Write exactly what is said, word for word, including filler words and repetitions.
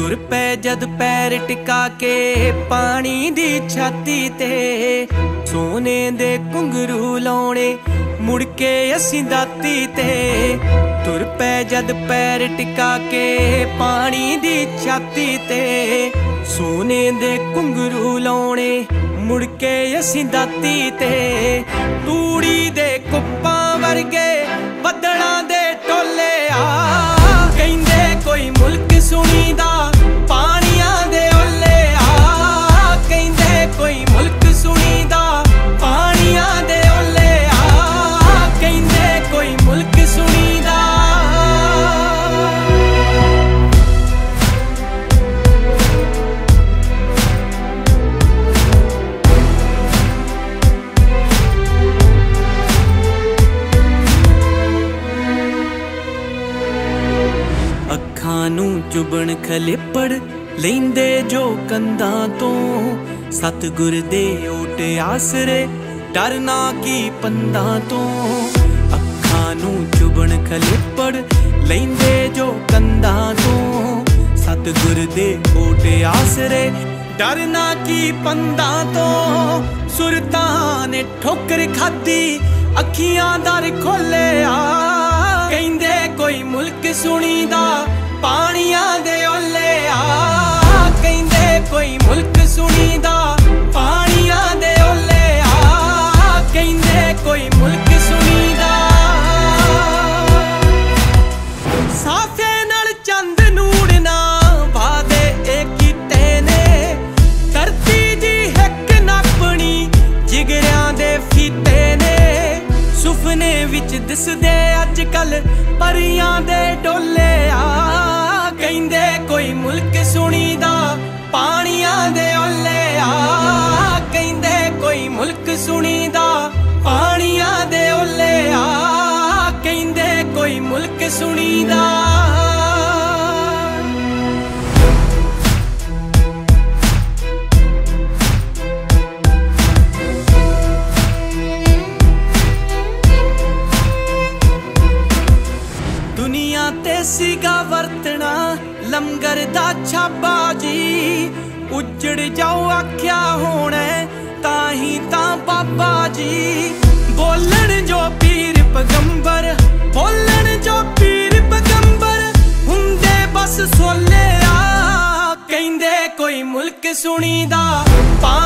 तुर पै जद पैर टिका के पानी दी छाती ते, सोने दे घुंघरू लाउणे मुड़ के असीं दाती ते। तुर पै जद पैर टिका के पानी दी छाती ते, सोने दे घुंघरू लाउणे मुड़ के असीं दाती ते। तूड़ी दे कुप्पां वर्गे बदलां दे टोले आ, कहिंदे कोई मुल्क सुनीदा पानियां दे ओले आ, कहिंदे कोई मुल्क सुनीदा पानियां दे ओले आ, कहिंदे कोई मुल्क सुनीदा। अखां नूं चुभण खलेपड़ लैंदे जो कंधां तो, सतगुर दे ओट आसरे डरना की पंधां तो। अखां नूं चुभण खलेपड़ लैंदे जो कंधां तो, सतगुर दे ओट आसरे डरना की पंधां तो। सुरतां ने ठोकर खादी अखियां दर खोले आ, कहिंदे कोई मुल्क सुनीदा पानियां दे ओले आ, कहिंदे कोई मुल्क सुनीदा पानियां दे ओले आ, कहिंदे कोई मुल्क सुनीदा। साफे नाल चंद नूड़ना वादे ए कीते ने, धरती दी हिक नापणी जिगरियां दे फीते ने। सुफने विच दिसदे अजकल परियां दे डोले आ, कहिंदे कोई मुल्क सुनीदा पानियां दे ओले आ, कहिंदे कोई मुल्क सुनीदा पानियां दे ओले आ, कहिंदे कोई मुल्क सुनीदा। दुनिया ते सीगा वरतना लंगर दा छाबा जी, उजड़ जाओ आख्या होना ताही ता बाबा जी। बोलन जो पीर पैगंबर, बोलन जो पीर पैगंबर, हुंदे बस सोले आ, कहिंदे कोई मुल्क सुनीदा।